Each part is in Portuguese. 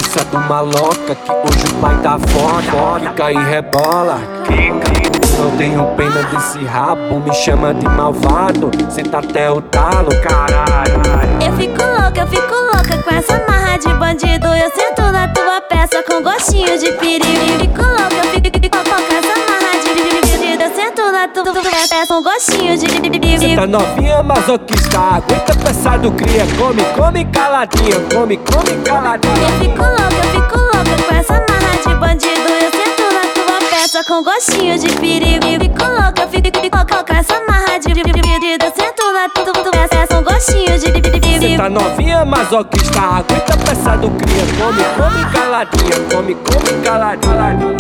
peça do maloca, que hoje o pai tá foda. Fica e rebola, não tenho pena desse rabo, me chama de malvado, senta até o talo, caralho. Eu fico louca com essa marra de bandido. Eu sento na tua peça com gostinho de perigo. Eu fico louca com essa marra de bandido. Eu sento na tua peça com gostinho de perigo. Cê tá novinha masoquista, aguenta peça do cria. Come caladinha, come caladinha. Eu fico louca com essa marra de bandido. Eu sento na tua peça com gostinho de perigo. Eu fico louca com essa marra de bandido. Eu sento na tua peça com gostinho de perigo. Cê tá novinha masoquista, aguenta peça do cria. Come caladinha, come caladinha.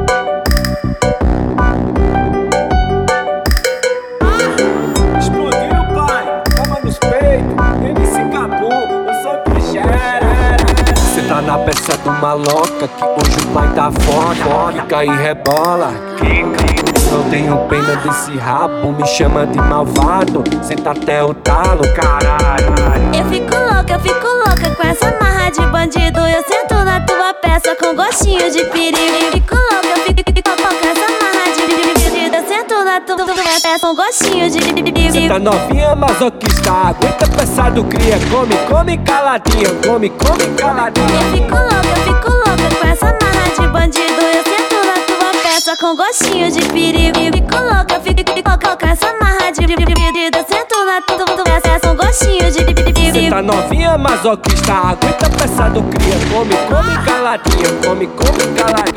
Tá na peça do maloca, que hoje o pai tá foda. Fica e rebola, não tenho pena desse rabo, me chama de malvado, senta até o talo, caralho. Eu fico louca com essa marra de bandido. Eu sento na tua peça com gostinho de perigo. Eu fico louca com essa marra de bandido. Eu sento na tua peça com gostinho de perigo. Cê tá novinha masoquista, aguenta peça do cria. Come caladinha, come caladinha. Eu fico louca com essa marra de bandido. Eu sento na tua peça com gostinho de perigo. Eu fico louca com essa marra de bandido. Eu sento na tua peça com gostinho de perigo. Cê tá novinha masoquista, aguenta peça do cria. Come caladinha, come caladinha.